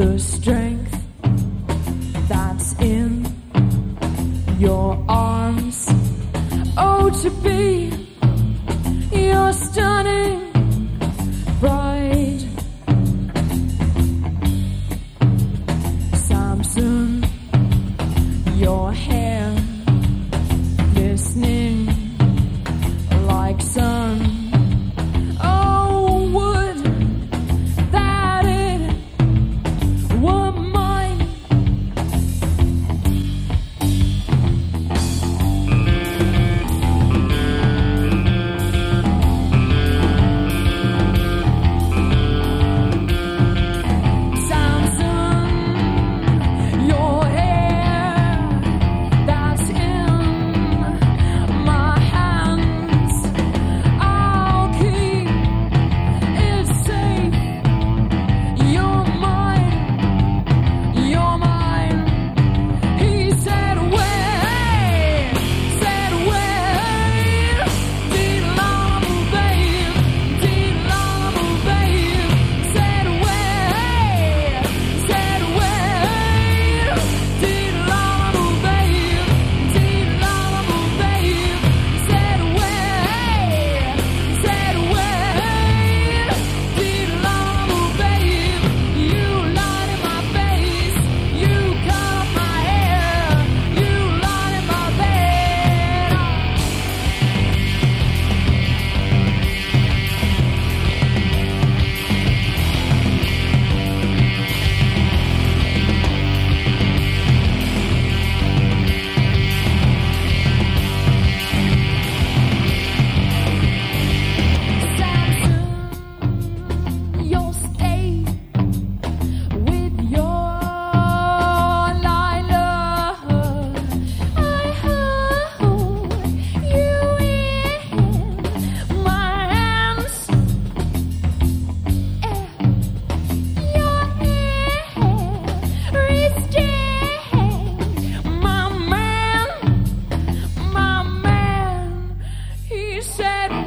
the strength that's in your arms. Oh, to be your stunning bride. Samson, your hair glistening like sun. Oh, would that it were mine. Samson, your hair that's in my hands, I'll keep it safe. You're mine, you're mine. He said, wait, dee love, babe, dee love, babe. Said, wait, dee love, babe, dee love, babe. Said, wait, dee love, babe. You light in my face, you cut my hair, you light in my bed. Samson, you'll stay with your Lila. I hold you in my hands. Your hair is changed, my man. He said,